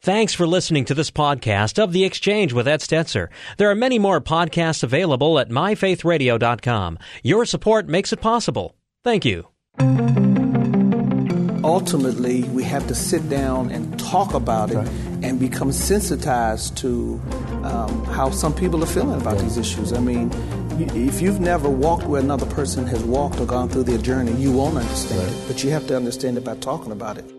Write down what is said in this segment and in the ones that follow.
Thanks for listening to this podcast of The Exchange with Ed Stetzer. There are many more podcasts available at myfaithradio.com. Your support makes it possible. Thank you. Ultimately, we have to sit down and talk about it and become sensitized to how some people are feeling about these issues. I mean, if you've never walked where another person has walked or gone through their journey, you won't understand it. But you have to understand it by talking about it.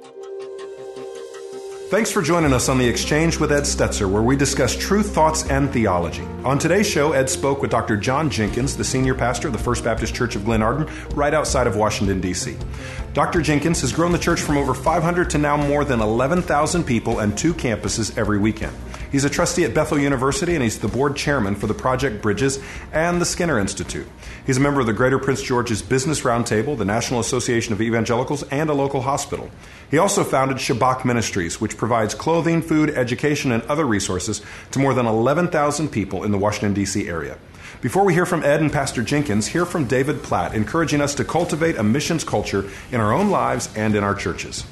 Thanks for joining us on The Exchange with Ed Stetzer, where we discuss truth, thoughts, and theology. On today's show, Ed spoke with Dr. John Jenkins, the senior pastor of the First Baptist Church of Glenarden, right outside of Washington, D.C. Dr. Jenkins has grown the church from over 500 to now more than 11,000 people and 2 campuses every weekend. He's a trustee at Bethel University, and he's the board chairman for the Project Bridges and the Skinner Institute. He's a member of the Greater Prince George's Business Roundtable, the National Association of Evangelicals, and a local hospital. He also founded Shabak Ministries, which provides clothing, food, education, and other resources to more than 11,000 people in the Washington, D.C. area. Before we hear from Ed and Pastor Jenkins, hear from David Platt, encouraging us to cultivate a missions culture in our own lives and in our churches.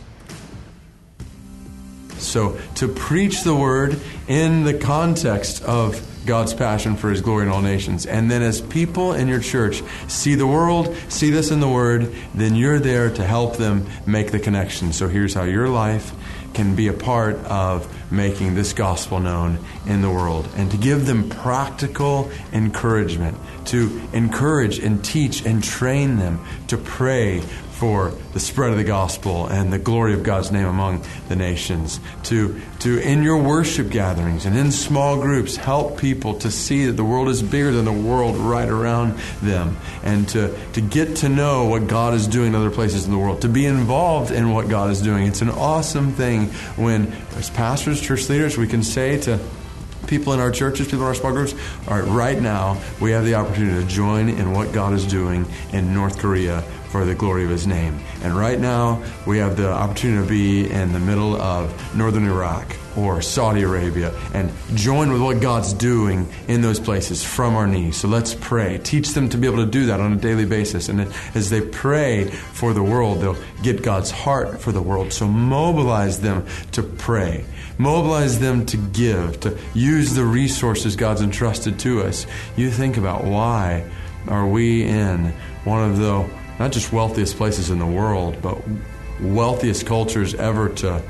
So, to preach the word in the context of God's passion for His glory in all nations. And then as people in your church see the world, see this in the Word, then you're there to help them make the connection. So here's how your life can be a part of making this gospel known in the world, and to give them practical encouragement, to encourage and teach and train them to pray for the spread of the gospel and the glory of God's name among the nations, to in your worship gatherings and in small groups help people to see that the world is bigger than the world right around them, and to get to know what God is doing in other places in the world, to be involved in what God is doing. It's an awesome thing when, as pastors, church leaders, we can say to people in our churches, people in our small groups, all right, right now we have the opportunity to join in what God is doing in North Korea for the glory of His name. And right now, we have the opportunity to be in the middle of northern Iraq or Saudi Arabia and join with what God's doing in those places from our knees. So let's pray. Teach them to be able to do that on a daily basis. And as they pray for the world, they'll get God's heart for the world. So mobilize them to pray. Mobilize them to give, to use the resources God's entrusted to us. You think about, why are we in one of the not just wealthiest places in the world, but wealthiest cultures ever to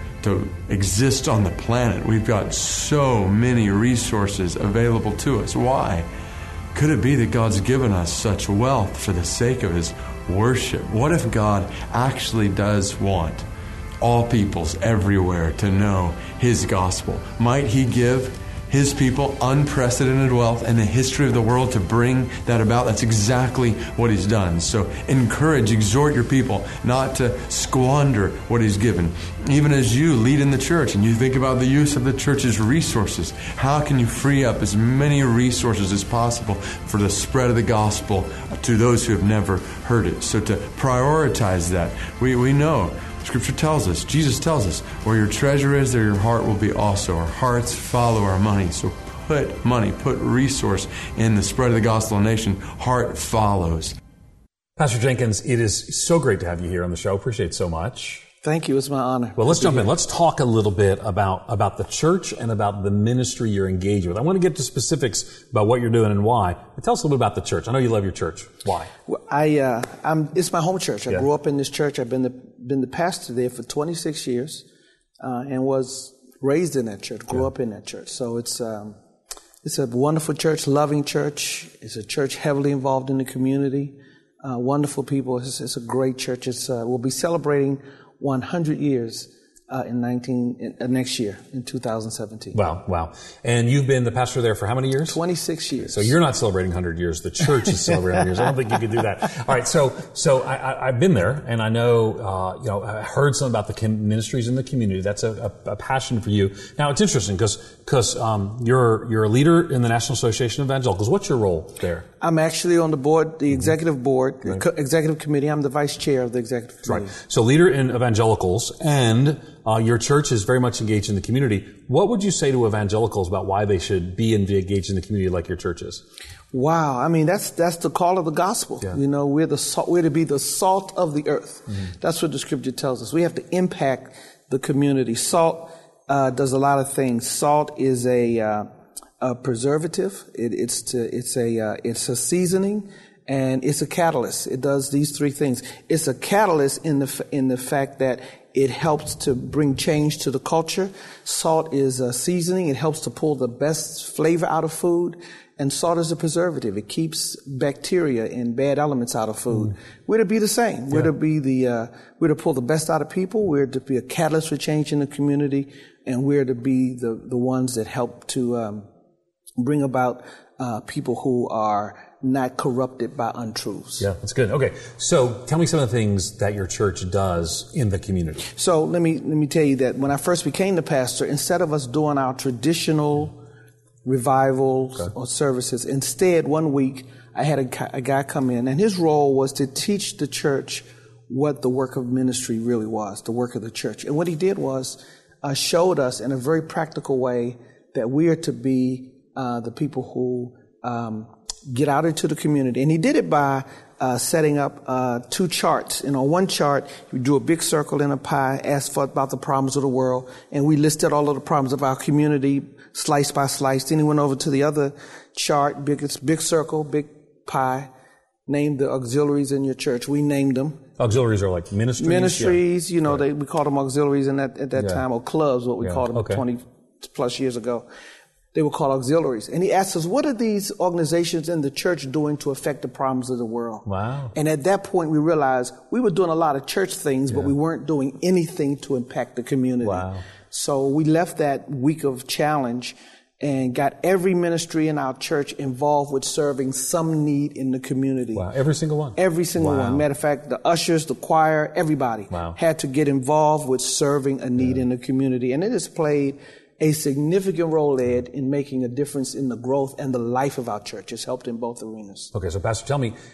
exist on the planet? We've got so many resources available to us. Why? Could it be that God's given us such wealth for the sake of His worship? What if God actually does want all peoples everywhere to know His gospel? Might He give His people unprecedented wealth in the history of the world to bring that about? That's exactly what He's done. So exhort your people not to squander what He's given. Even as you lead in the church and you think about the use of the church's resources, how can you free up as many resources as possible for the spread of the gospel to those who have never heard it? So to prioritize that, we know Scripture tells us, Jesus tells us, where your treasure is, there your heart will be also. Our hearts follow our money. So put money, put resource in the spread of the gospel in the nation. Heart follows. Pastor Jenkins, it is so great to have you here on the show. Appreciate it so much. Thank you. It's my honor. Well, let's jump in. Let's talk a little bit about the church and about the ministry you're engaged with. I want to get to specifics about what you're doing and why. But tell us a little bit about the church. I know you love your church. Why? Well, it's my home church. I grew up in this church. I've been the pastor there for 26 years, and was raised in that church. Grew up in that church. So it's a wonderful church, loving church. It's a church heavily involved in the community. Wonderful people. It's a great church. We'll be celebrating 100 years next year, in 2017. Wow. And you've been the pastor there for how many years? 26 years. So you're not celebrating 100 years. The church is celebrating 100 years. I don't think you could do that. All right. So I've been there, and I know, I heard some about the ministries in the community. That's a passion for you. Now, it's interesting because you're a leader in the National Association of Evangelicals. What's your role there? I'm actually on the board, the executive board, executive committee. I'm the vice chair of the executive committee. Right. So leader in evangelicals, and your church is very much engaged in the community. What would you say to evangelicals about why they should be engaged in the community like your church is? Wow. I mean, that's the call of the gospel. Yeah. You know, we're to be the salt of the earth. Mm-hmm. That's what the scripture tells us. We have to impact the community. Salt does a lot of things. Salt is a preservative. It's a seasoning, and it's a catalyst. It does these three things. It's a catalyst in the fact that it helps to bring change to the culture. Salt is a seasoning. It helps to pull the best flavor out of food. And salt is a preservative. It keeps bacteria and bad elements out of food. We're to be the same. We're to be we're to pull the best out of people. We're to be a catalyst for change in the community, and we're to be the ones that help to bring about people who are not corrupted by untruths. Yeah, that's good. Okay, so tell me some of the things that your church does in the community. So let me tell you that when I first became the pastor, instead of us doing our traditional revivals or services, instead one week I had a guy come in, and his role was to teach the church what the work of ministry really was, the work of the church. And what he did was showed us in a very practical way that we are to be the people who get out into the community. And he did it by setting up two charts. And on one chart, you drew a big circle in a pie, asked about the problems of the world, and we listed all of the problems of our community, slice by slice. Then he went over to the other chart, big circle, big pie, named the auxiliaries in your church. We named them. Auxiliaries are like ministries? Ministries, we called them auxiliaries at that time, or clubs, what we called them 20 plus years ago. They were called auxiliaries. And he asked us, what are these organizations in the church doing to affect the problems of the world? Wow. And at that point, we realized we were doing a lot of church things, but we weren't doing anything to impact the community. Wow. So we left that week of challenge and got every ministry in our church involved with serving some need in the community. Wow. Every single one? Every single one. Matter of fact, the ushers, the choir, everybody had to get involved with serving a need in the community. And it has played a significant role, Ed, in making a difference in the growth and the life of our church. It's helped in both arenas. Okay, so Pastor, tell me,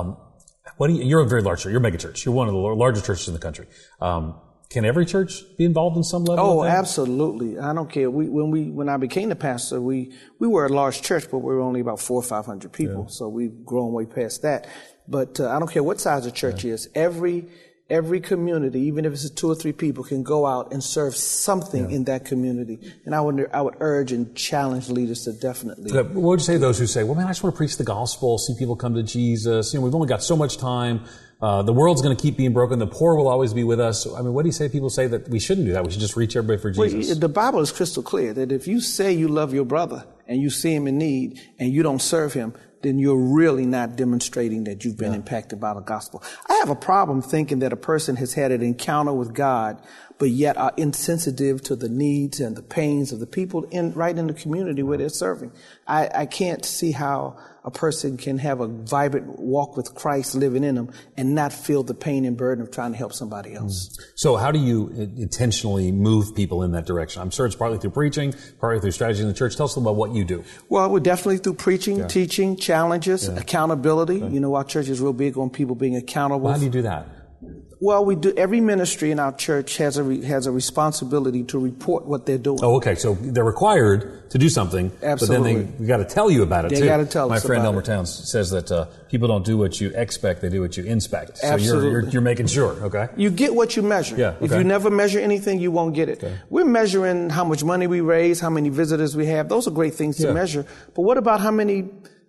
you're a very large church. You're a mega church. You're one of the largest churches in the country. Can every church be involved in some level? Oh, absolutely. I don't care. When I became the pastor, we were a large church, but we were only about 400 or 500 people. So we've grown way past that. But I don't care what size the church is. Every community, even if it's 2 or 3 people, can go out and serve something in that community. And I would urge and challenge leaders to definitely. What would you say to those who say, well, man, I just want to preach the gospel, see people come to Jesus. We've only got so much time. The world's going to keep being broken. The poor will always be with us. I mean, what do you say to people say that we shouldn't do that? We should just reach everybody for Jesus. Well, the Bible is crystal clear that if you say you love your brother and you see him in need and you don't serve him, then you're really not demonstrating that you've been impacted by the gospel. I have a problem thinking that a person has had an encounter with God, but yet are insensitive to the needs and the pains of the people right in the community where they're serving. I can't see how a person can have a vibrant walk with Christ living in them and not feel the pain and burden of trying to help somebody else. So how do you intentionally move people in that direction? I'm sure it's partly through preaching, partly through strategy in the church. Tell us about what you do. Well, we're definitely through preaching, teaching, challenges, accountability. Our church is real big on people being accountable. Well, how do you do that? Well, we do. Every ministry in our church has a responsibility to report what they're doing. Oh, okay. So they're required to do something, absolutely. But then we got to tell you about it too. They got to tell us. My friend about Elmer Towns says that people don't do what you expect; they do what you inspect. So absolutely. you're making sure. Okay. You get what you measure. Yeah. Okay. If you never measure anything, you won't get it. Okay. We're measuring how much money we raise, how many visitors we have. Those are great things to measure. But what about how many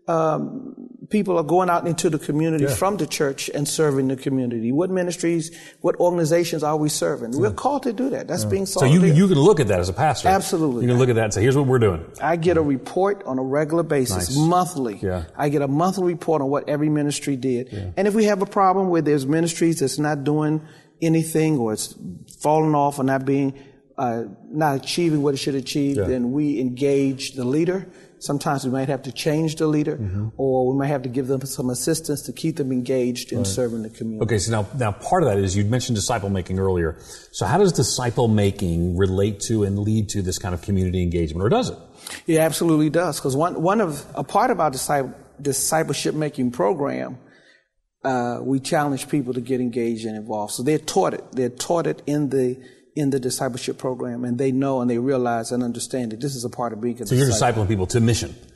people are going out into the community from the church and serving the community? What ministries, what organizations are we serving? We're called to do that. That's being so you can look at that as a pastor. Absolutely. You can look at that and say, here's what we're doing. I get a report on a regular basis, monthly. Yeah. I get a monthly report on what every ministry did. Yeah. And if we have a problem where there's ministries that's not doing anything or it's falling off or not being, not achieving what it should achieve, then we engage the leader. Sometimes we might have to change the leader, or we might have to give them some assistance to keep them engaged in serving the community. Okay, so now part of that is, you mentioned disciple making earlier. So how does disciple making relate to and lead to this kind of community engagement, or does it? It absolutely does, because a part of our discipleship making program, we challenge people to get engaged and involved. So they're taught it. They're taught it in the discipleship program, and they know and they realize and understand that this is a part of being a disciple. So you're discipling people to mission.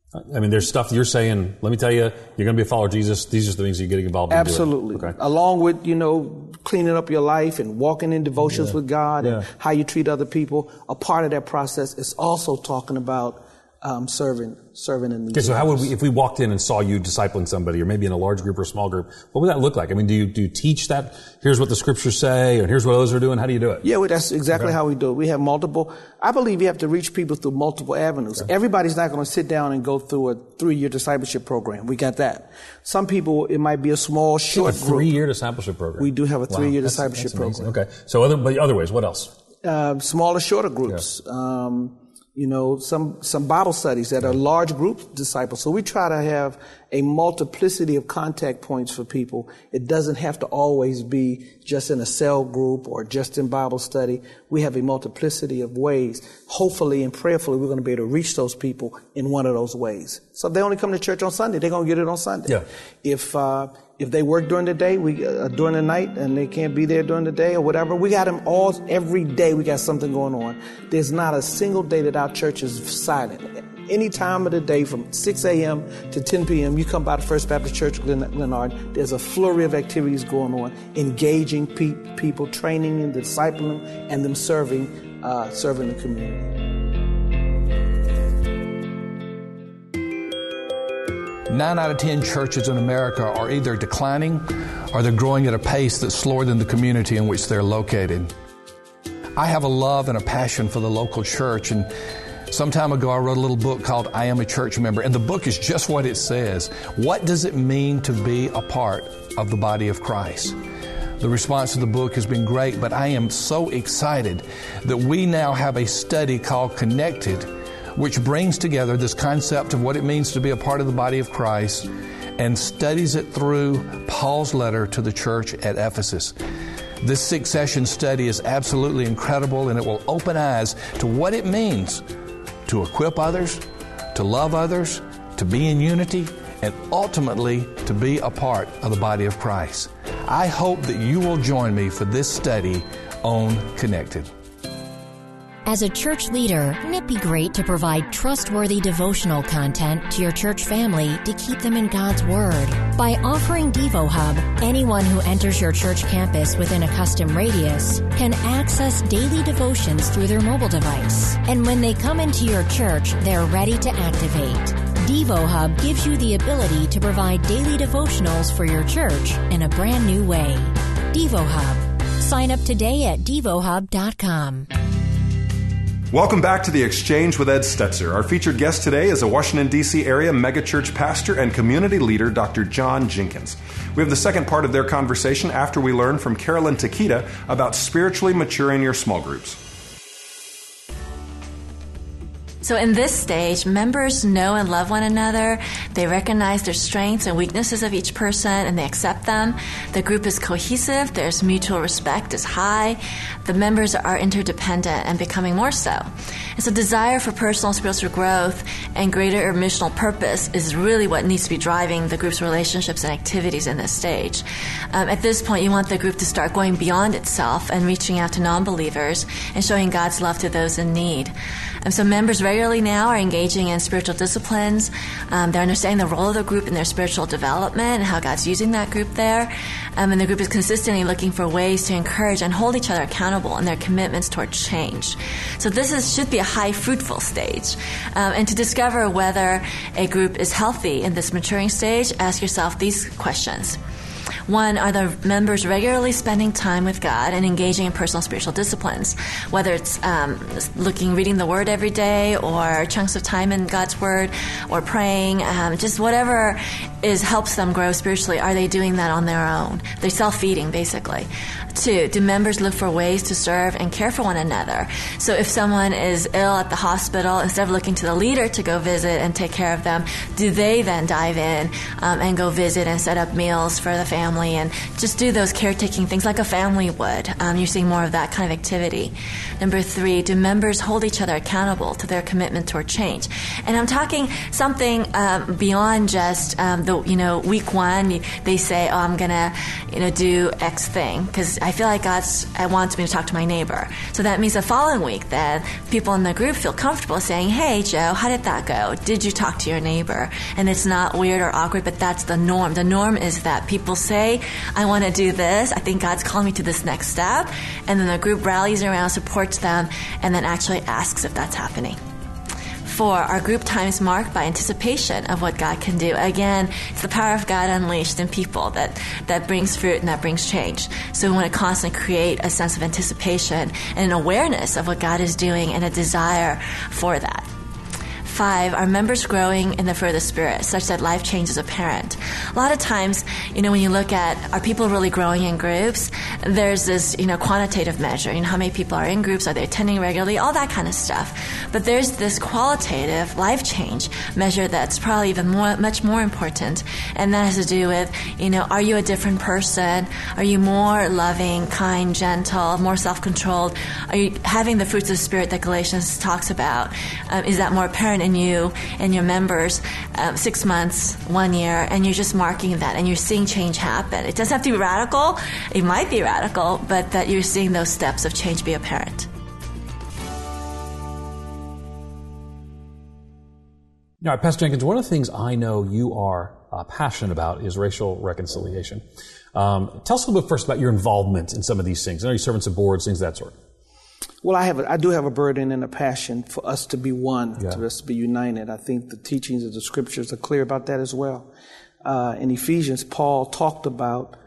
I mean, there's stuff you're saying, let me tell you, you're going to be a follower of Jesus. These are the things you're getting involved in. Absolutely. Okay. Along with, cleaning up your life and walking in devotions with God and how you treat other people. A part of that process is also talking about serving in these. Okay, so how would we, if we walked in and saw you discipling somebody, or maybe in a large group or a small group, what would that look like? I mean, do you teach that? Here's what the scriptures say, and here's what others are doing. How do you do it? Yeah, that's exactly how we do it. We have multiple. I believe you have to reach people through multiple avenues. Okay. Everybody's not going to sit down and go through a 3-year discipleship program. We got that. Some people, it might be a small, short group. A 3-year discipleship program. We do have a 3-year discipleship program. Okay. So other ways, what else? Smaller, shorter groups. Yeah. Some Bible studies that are large group disciples. So we try to have a multiplicity of contact points for people. It doesn't have to always be just in a cell group or just in Bible study. We have a multiplicity of ways. Hopefully and prayerfully, we're going to be able to reach those people in one of those ways. So if they only come to church on Sunday, they're going to get it on Sunday. Yeah. If they work during the day, during the night, and they can't be there during the day or whatever, we got them all every day. We got something going on. There's not a single day that our church is silent. Any time of the day from 6 a.m. to 10 p.m., you come by the First Baptist Church, Glenarden, there's a flurry of activities going on, engaging people, training and discipling, and them serving the community. 9 out of 10 churches in America are either declining or they're growing at a pace that's slower than the community in which they're located. I have a love and a passion for the local church, and some time ago I wrote a little book called I Am a Church Member, and the book is just what it says. What does it mean to be a part of the body of Christ? The response to the book has been great, but I am so excited that we now have a study called Connected, which brings together this concept of what it means to be a part of the body of Christ and studies it through Paul's letter to the church at Ephesus. This 6-session study is absolutely incredible, and it will open eyes to what it means to equip others, to love others, to be in unity, and ultimately to be a part of the body of Christ. I hope that you will join me for this study on Connected. As a church leader, wouldn't it be great to provide trustworthy devotional content to your church family to keep them in God's Word? By offering DevoHub, anyone who enters your church campus within a custom radius can access daily devotions through their mobile device. And when they come into your church, they're ready to activate. DevoHub gives you the ability to provide daily devotionals for your church in a brand new way. DevoHub. Sign up today at devohub.com. Welcome back to The Exchange with Ed Stetzer. Our featured guest today is a Washington, D.C. area megachurch pastor and community leader, Dr. John Jenkins. We have the second part of their conversation after we learn from Carolyn Takita about spiritually maturing your small groups. So in this stage, members know and love one another. They recognize their strengths and weaknesses of each person, and they accept them. The group is cohesive. There's mutual respect is high. The members are interdependent and becoming more so. And so desire for personal spiritual growth and greater missional purpose is really what needs to be driving the group's relationships and activities in this stage. At this point, you want the group to start going beyond itself and reaching out to non-believers and showing God's love to those in need. So members regularly now are engaging in spiritual disciplines. They're understanding the role of the group in their spiritual development and how God's using that group there. And the group is consistently looking for ways to encourage and hold each other accountable in their commitments toward change. So this should be a high fruitful stage. And to discover whether a group is healthy in this maturing stage, ask yourself these questions. 1, are the members regularly spending time with God and engaging in personal spiritual disciplines? Whether it's reading the Word every day, or chunks of time in God's Word, or praying, just whatever helps them grow spiritually. Are they doing that on their own? They're self-feeding, basically. 2, do members look for ways to serve and care for one another? So if someone is ill at the hospital, instead of looking to the leader to go visit and take care of them, do they then dive in and go visit and set up meals for the family family and just do those caretaking things like a family would. You're seeing more of that kind of activity. Number 3, do members hold each other accountable to their commitment toward change? And I'm talking something beyond just week 1 they say, oh, I'm gonna do X thing because I feel like God wants me to talk to my neighbor. So that means the following week then people in the group feel comfortable saying, hey Joe, how did that go? Did you talk to your neighbor? And it's not weird or awkward, but that's the norm. The norm is that people say, I want to do this. I think God's calling me to this next step. And then the group rallies around, supports them, and then actually asks if that's happening. 4, our group time is marked by anticipation of what God can do. Again, it's the power of God unleashed in people that brings fruit and that brings change. So we want to constantly create a sense of anticipation and an awareness of what God is doing and a desire for that. 5, are members growing in the fruit of the Spirit, such that life change is apparent? A lot of times, when you look at, are people really growing in groups? There's this, quantitative measure. How many people are in groups? Are they attending regularly? All that kind of stuff. But there's this qualitative life change measure that's probably even much more important. And that has to do with, are you a different person? Are you more loving, kind, gentle, more self-controlled? Are you having the fruits of the Spirit that Galatians talks about? Is that more apparent in you and your members 6 months, 1 year, and you're just marking that and you're seeing change happen? It doesn't have to be radical. It might be radical, but that you're seeing those steps of change be apparent. All right, Pastor Jenkins, one of the things I know you are passionate about is racial reconciliation. Tell us a little bit first about your involvement in some of these things. I know you serve on some boards, things of that sort. Well, I do have a burden and a passion for us to be one, for us to be united. I think the teachings of the Scriptures are clear about that as well. In Ephesians, Paul talked about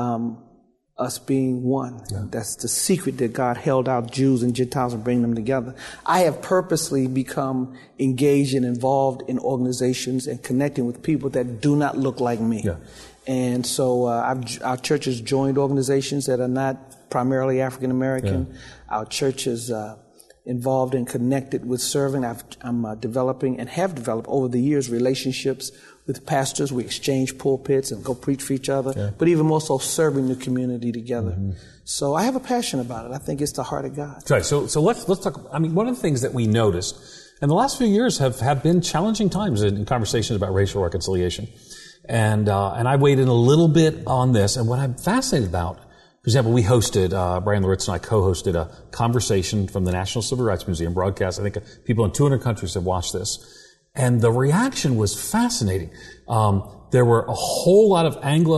us being one. Yeah. That's the secret that God held out Jews and Gentiles and bring them together. I have purposely become engaged and involved in organizations and connecting with people that do not look like me. Yeah. And so our church has joined organizations that are not primarily African American. Yeah. Our church is involved and connected with serving. I'm developing and have developed over the years relationships with pastors. We exchange pulpits and go preach for each other, but even more so serving the community together. Mm-hmm. So I have a passion about it. I think it's the heart of God. Right. So let's talk. I mean, one of the things that we noticed in the last few years have been challenging times in conversations about racial reconciliation. And I weighed in a little bit on this. And what I'm fascinated about, for example, we hosted, Brian Loritz and I co-hosted a conversation from the National Civil Rights Museum broadcast. I think people in 200 countries have watched this. And the reaction was fascinating. There were a whole lot of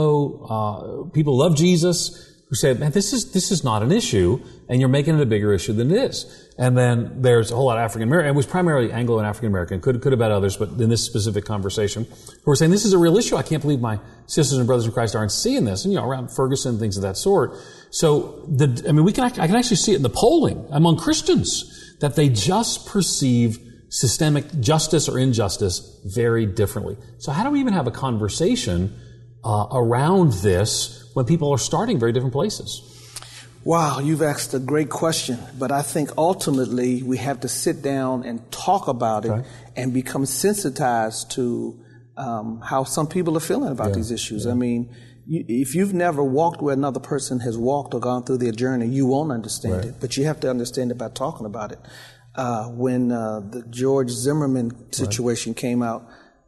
Anglo people who love Jesus who said, man, this is not an issue, and you're making it a bigger issue than it is. And then there's a whole lot of African American, it was primarily Anglo and African American, could have been others, but in this specific conversation, who were saying, this is a real issue. I can't believe my sisters and brothers in Christ aren't seeing this. And, around Ferguson, things of that sort. So, I can actually see it in the polling among Christians, that they just perceive systemic justice or injustice very differently. So how do we even have a conversation around this when people are starting very different places? Wow, you've asked a great question, but I think ultimately we have to sit down and talk about it and become sensitized to how some people are feeling about these issues. I mean, if you've never walked where another person has walked or gone through their journey, you won't understand it, but you have to understand it by talking about it. When the George Zimmerman situation came out,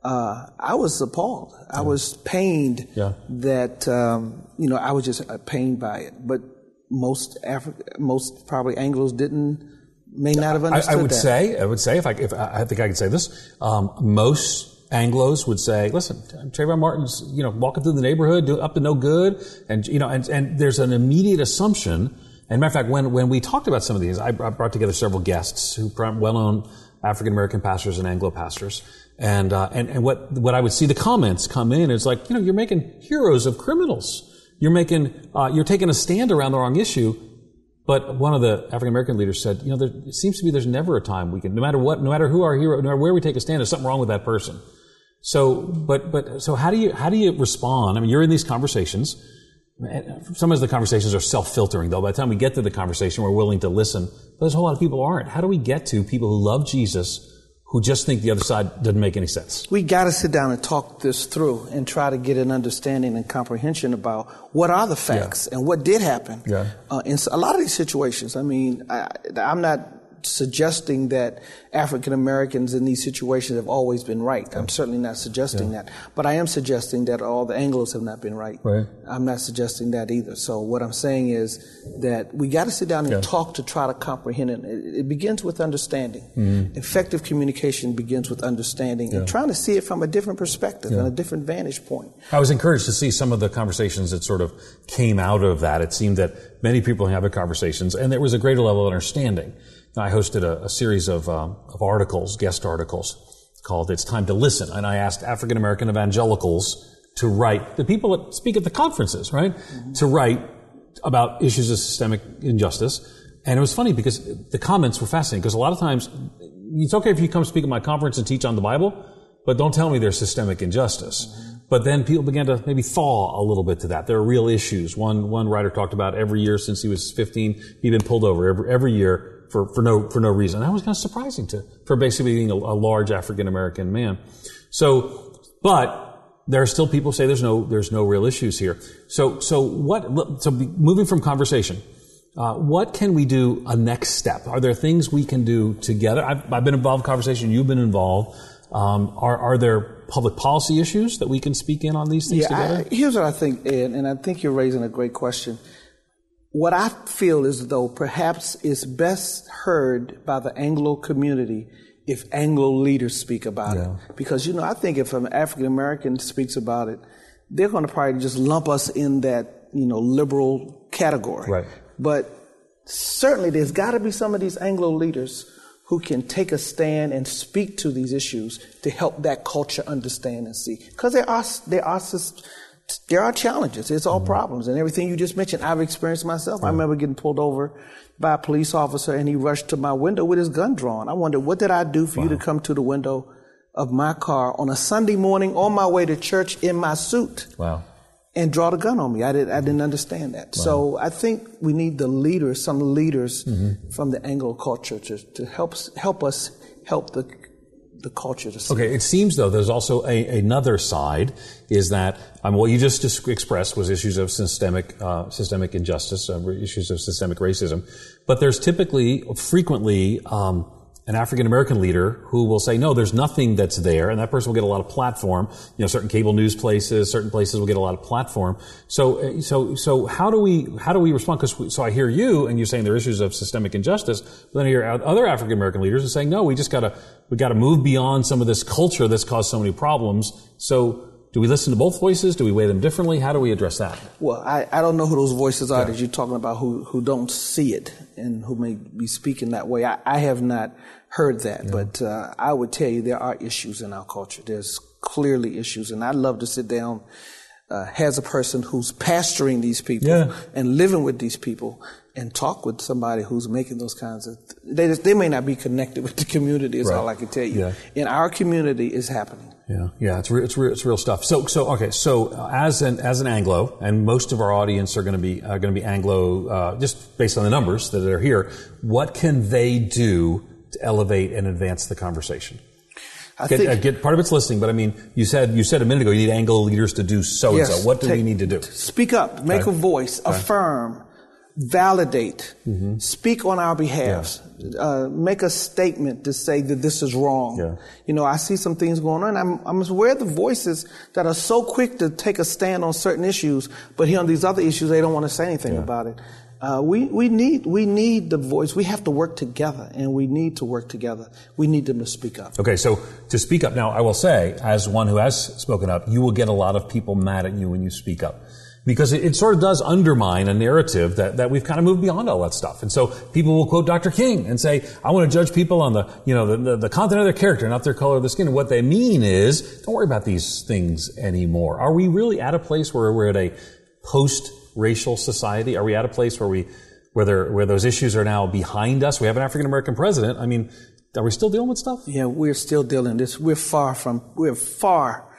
I was appalled. I was pained that, I was just pained by it. But most probably Anglos may not have understood I would say, if I think I could say this, most Anglos would say, listen, Trayvon Martin's, walking through the neighborhood, up to no good. And, and there's an immediate assumption. And matter of fact, when we talked about some of these, I brought together several guests who are well-known African-American pastors and Anglo pastors. And what I would see the comments come in is like, you're making heroes of criminals. You're taking a stand around the wrong issue. But one of the African-American leaders said, it seems to me there's never a time we can, no matter who our hero, no matter where we take a stand, there's something wrong with that person. So, so how do you respond? I mean, you're in these conversations. Sometimes the conversations are self-filtering, though. By the time we get to the conversation, we're willing to listen. But there's a whole lot of people who aren't. How do we get to people who love Jesus, who just think the other side doesn't make any sense? We got to sit down and talk this through and try to get an understanding and comprehension about what are the facts and what did happen in a lot of these situations. I mean, I'm not suggesting that African Americans in these situations have always been right. I'm certainly not suggesting that. But I am suggesting that all the Anglos have not been right. I'm not suggesting that either. So what I'm saying is that we got to sit down and talk to try to comprehend it. It begins with understanding. Effective communication begins with understanding and trying to see it from a different perspective and a different vantage point. I was encouraged to see some of the conversations that sort of came out of that. It seemed that many people have conversations, and there was a greater level of understanding. I hosted a series of articles, guest articles, called It's Time to Listen. And I asked African American evangelicals to write, the people that speak at the conferences, right? To write about issues of systemic injustice. And it was funny because the comments were fascinating, because a lot of times, it's okay if you come speak at my conference and teach on the Bible, but don't tell me there's systemic injustice. But then people began to maybe thaw a little bit to that. There are real issues. One writer talked about every year since he was 15, he'd been pulled over every year for no reason. That was kind of surprising for basically being a large African American man. So, but there are still people who say there's no real issues here. So moving from conversation, what can we do a next step? Are there things we can do together? I've been involved in conversation. You've been involved. Are there public policy issues that we can speak in on these things together? Here's what I think, Ed, and I think you're raising a great question. What I feel is though perhaps it's best heard by the Anglo community if Anglo leaders speak about it. Because, I think if an African American speaks about it, they're going to probably just lump us in that, liberal category. Right. But certainly there's got to be some of these Anglo leaders who can take a stand and speak to these issues to help that culture understand and see. Because there are challenges. It's all problems. And everything you just mentioned, I've experienced myself. I remember getting pulled over by a police officer, and he rushed to my window with his gun drawn. I wondered, what did I do for you to come to the window of my car on a Sunday morning on my way to church in my suit and draw the gun on me? I didn't understand that. So I think we need some leaders from the Anglo culture to help us help the culture to see. Okay, it seems though there's also another side, is that what you just expressed was issues of systemic injustice, issues of systemic racism, but there's frequently an African American leader who will say, no, there's nothing that's there, and that person will get a lot of platform. Certain cable news places, certain places will get a lot of platform. So how do we respond? Because I hear you, and you're saying there are issues of systemic injustice, but then I hear other African American leaders are saying, no, we got to move beyond some of this culture that's caused so many problems. So do we listen to both voices? Do we weigh them differently? How do we address that? Well, I don't know who those voices are that you're talking about who don't see it and who may be speaking that way. I have not heard that, but I would tell you there are issues in our culture. There's clearly issues, and I'd love to sit down as a person who's pastoring these people and living with these people and talk with somebody who's making those kinds of... They may not be connected with the community, is all I can tell you. In our community, it's happening. It's real stuff. So as an Anglo, and most of our audience are going to be Anglo, just based on the numbers that are here, what can they do to elevate and advance the conversation? I get part of it's listening, but I mean, you said a minute ago you need Anglo leaders to do so and so. What do we need to do? Speak up, make a voice, affirm, validate, speak on our behalf, make a statement to say that this is wrong. I see some things going on. I'm aware of the voices that are so quick to take a stand on certain issues, but here on these other issues, they don't want to say anything about it. We need the voice. We have to work together, and we need to work together. We need them to speak up. Okay, so to speak up now, I will say, as one who has spoken up, you will get a lot of people mad at you when you speak up. Because it sort of does undermine a narrative that we've kind of moved beyond all that stuff. And so people will quote Dr. King and say, I want to judge people on the content of their character, not their color of the skin. And what they mean is, don't worry about these things anymore. Are we really at a place where we're at a post-racial society? Are we at a place where those issues are now behind us? We have an African American president. I mean, are we still dealing with stuff? Yeah, we're still dealing with this. We're far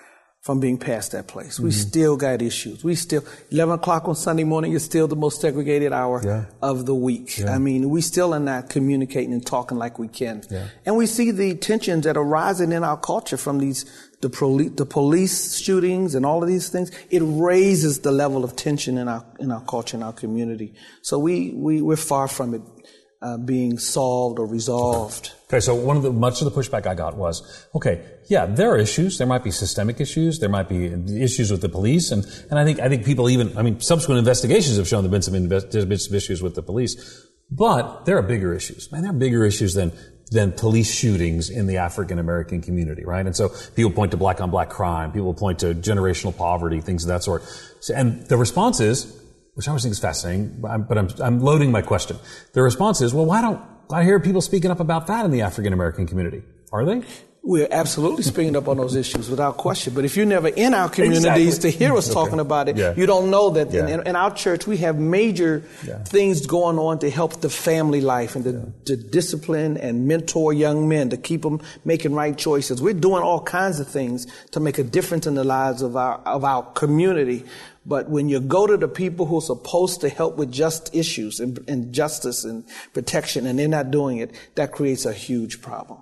from being past that place. We still got issues. 11 o'clock on Sunday morning is still the most segregated hour of the week. I mean, we still are not communicating and talking like we can. And we see the tensions that are rising in our culture from the police shootings and all of these things. It raises the level of tension in our culture, in our community. So we're far from it being solved or resolved. Okay, so much of the pushback I got was, there are issues. There might be systemic issues. There might be issues with the police, and I think people subsequent investigations have shown there's been some issues with the police. But there are bigger issues. Man, there are bigger issues than police shootings in the African American community, right? And so people point to black on black crime. People point to generational poverty, things of that sort. And the response is, which I always think is fascinating, but I'm loading my question. The response is, well, why don't I hear people speaking up about that in the African American community? Are they? We're absolutely speaking up on those issues without question. But if you're never in our communities to hear us talking about it, you don't know that in our church we have major things going on to help the family life and to discipline and mentor young men to keep them making right choices. We're doing all kinds of things to make a difference in the lives of our community. But when you go to the people who are supposed to help with just issues and justice and protection, and they're not doing it, that creates a huge problem.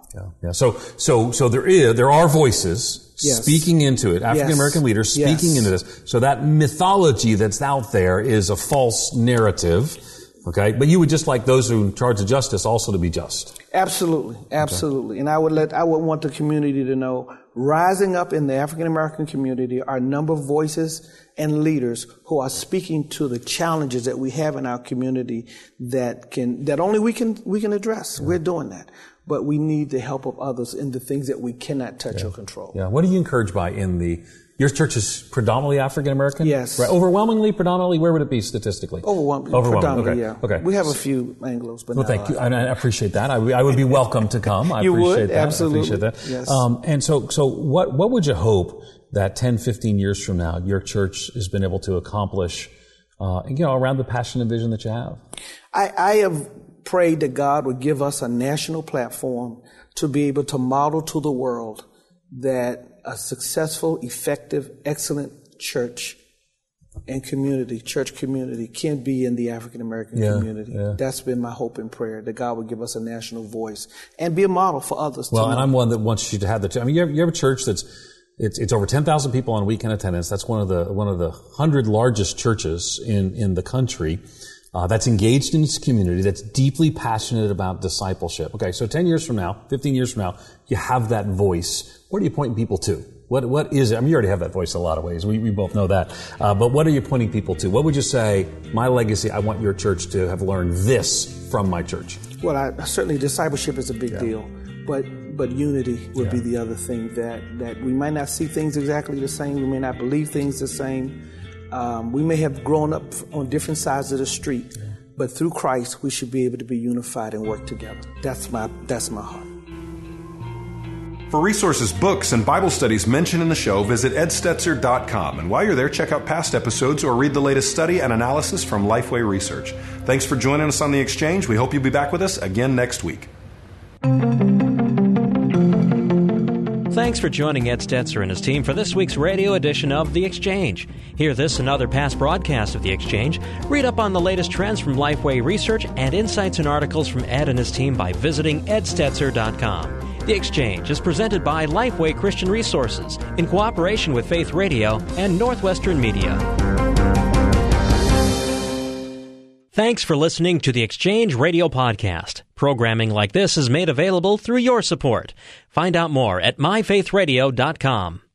So there are voices speaking into it, African American leaders speaking into this. So that mythology that's out there is a false narrative. Okay, but you would just like those who are in charge of justice also to be just. Absolutely. Okay. And I would want the community to know, rising up in the African American community are a number of voices and leaders who are speaking to the challenges that we have in our community that only we can address. We're doing that. But we need the help of others in the things that we cannot touch or control. Yeah. What are you encouraged by your church is predominantly African American? Yes. Right. Overwhelmingly, predominantly, where would it be statistically? Predominantly, Okay. We have a few Anglos, but thank you. I appreciate that. I would be welcome to come. I appreciate that. Absolutely. I appreciate that. Yes. And so what would you hope that 10, 15 years from now your church has been able to accomplish, around the passion and vision that you have? I have prayed that God would give us a national platform to be able to model to the world that a successful, effective, excellent church and church community can be in the African American community. Yeah. That's been my hope and prayer, that God would give us a national voice and be a model for others. Well, and I'm one that wants you to have you have a church it's over 10,000 people on weekend attendance. That's one of the 100 largest churches in the country. That's engaged in its community, that's deeply passionate about discipleship. Okay, so 10 years from now, 15 years from now, you have that voice. What are you pointing people to? What is it? You already have that voice in a lot of ways. We both know that. But what are you pointing people to? What would you say, my legacy, I want your church to have learned this from my church? Well, certainly discipleship is a big deal. But unity would be the other thing, that we might not see things exactly the same. We may not believe things the same. We may have grown up on different sides of the street, but through Christ, we should be able to be unified and work together. That's my heart. For resources, books, and Bible studies mentioned in the show, visit edstetzer.com. And while you're there, check out past episodes or read the latest study and analysis from Lifeway Research. Thanks for joining us on The Exchange. We hope you'll be back with us again next week. Thanks for joining Ed Stetzer and his team for this week's radio edition of The Exchange. Hear this and other past broadcasts of The Exchange. Read up on the latest trends from Lifeway Research and insights and articles from Ed and his team by visiting edstetzer.com. The Exchange is presented by Lifeway Christian Resources in cooperation with Faith Radio and Northwestern Media. Thanks for listening to the Exchange Radio Podcast. Programming like this is made available through your support. Find out more at myfaithradio.com.